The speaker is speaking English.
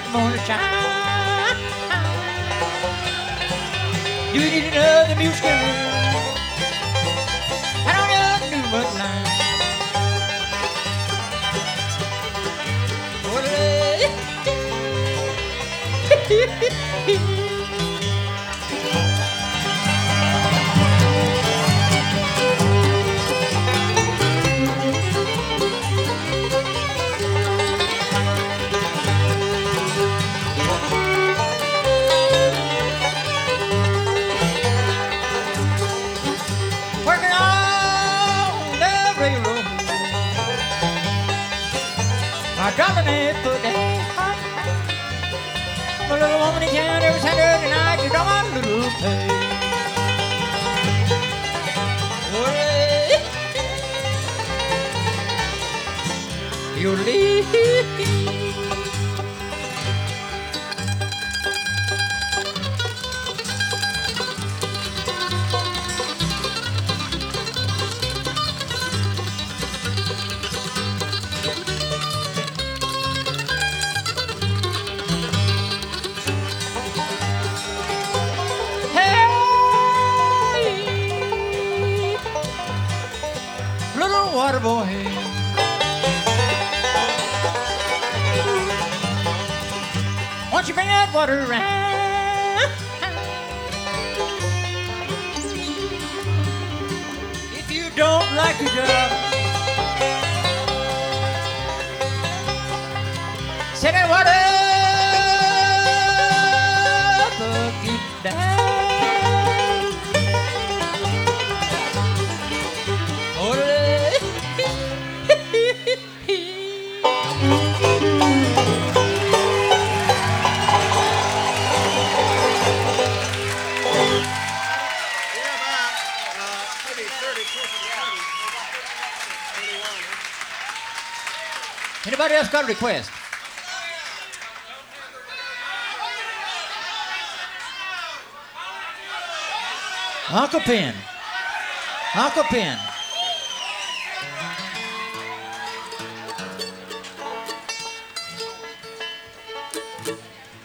morning time. Do you need another music? I don't know do much line. Working on the railroad, I dropping it foot down. My little woman in town every Saturday night, you draw my little pay. You leave. Little water boy, won't you bring that water around? If you don't like your job, set that water bucket down. Anybody else got a request? Uncle Pen. Uncle Pen.